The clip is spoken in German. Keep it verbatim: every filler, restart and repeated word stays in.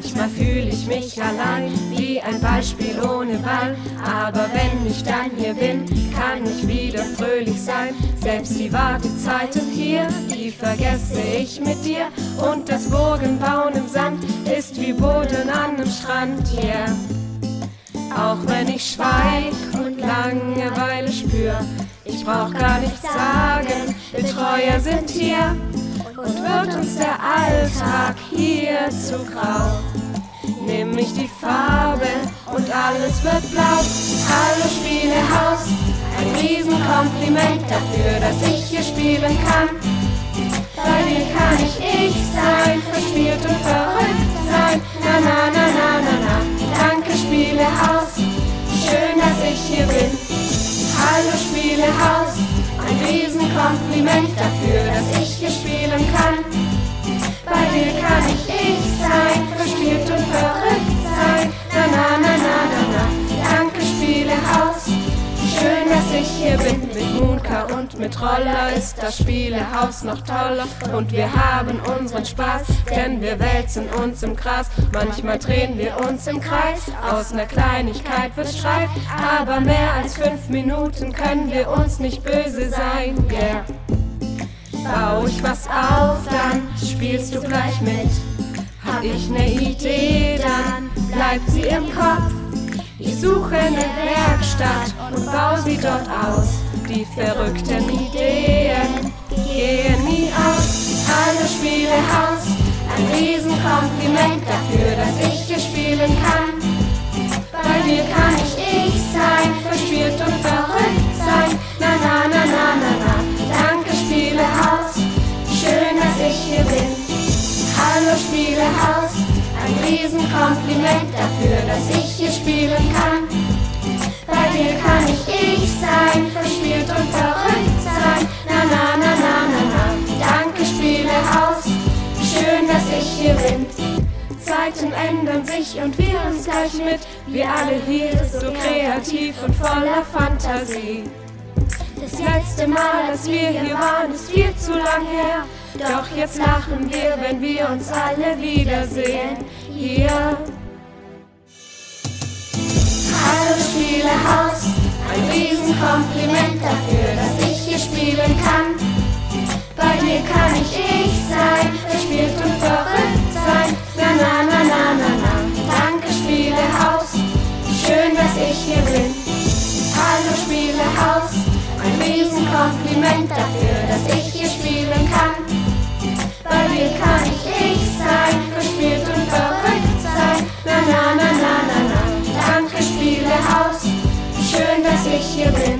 Manchmal fühle ich mich allein, wie ein Ballspiel ohne Ball. Aber wenn ich dann hier bin, kann ich wieder fröhlich sein. Selbst die Wartezeiten hier, die vergesse ich mit dir. Und das Burgenbauen im Sand ist wie Boden an einem Strand, yeah. Auch wenn ich schweig und Langeweile spür, ich brauch gar nichts sagen, Betreuer sind hier. Und wird uns der Alltag hier zu grau, nimm ich die Farbe und alles wird blau. Hallo Spielehaus, ein Riesenkompliment dafür, dass ich hier spielen kann. Bei dir kann ich ich sein, verspielt und verrückt sein. Na na na na na na, danke Spielehaus, schön, dass ich hier bin. Hallo Spielehaus, ein Riesenkompliment dafür, dass ich hier spielen kann. Bei dir kann ich ich sein, verspielt und verrückt sein. Na na na na na na, danke Spielehaus, schön, dass ich hier bin. Mit Mooncar und mit Roller ist das Spielehaus noch toller. Und wir haben unseren Spaß, denn wir wälzen uns im Gras. Manchmal drehen wir uns im Kreis, aus ner Kleinigkeit wird Streit. Aber mehr als fünf Minuten können wir uns nicht böse sein, yeah. Bau ich was auf, dann spielst du gleich mit. Hab ich ne Idee, dann bleibt sie im Kopf. Ich suche ne Werkstatt und bau sie dort aus. Die verrückten Ideen gehen nie aus. Hallo Spielehaus, ein Riesenkompliment dafür, dass ich hier spielen kann. Bei dir kann ich ich sein, verspielt und verrückt sein. Na na na na na na, danke Spielehaus, schön, dass ich hier bin. Hallo Spielehaus, ein Riesenkompliment dafür, dass ich hier spielen kann. Bei dir kann ich ich sein, verspielt und verrückt sein. Na na na na na na, danke Spielehaus, schön, dass ich hier bin. Zeiten ändern sich und wir uns gleich mit. Wir alle hier so kreativ und voller Fantasie. Das letzte Mal, dass wir hier waren, ist viel zu lang her. Doch jetzt lachen wir, wenn wir uns alle wiedersehen. Hier. Hallo Spielehaus, ein Riesenkompliment dafür, dass ich hier spielen kann. Bei dir kann ich ich sein, verspielt und verrückt sein. Na na na na na na, danke Spielehaus, schön, dass ich hier bin. Hallo Spielehaus, ein Riesenkompliment dafür, dass ich hier spielen kann. Bei dir kann ich ich sein, verspielt und verrückt sein. Na na na na na na, danke Spielehaus, schön, dass ich hier bin.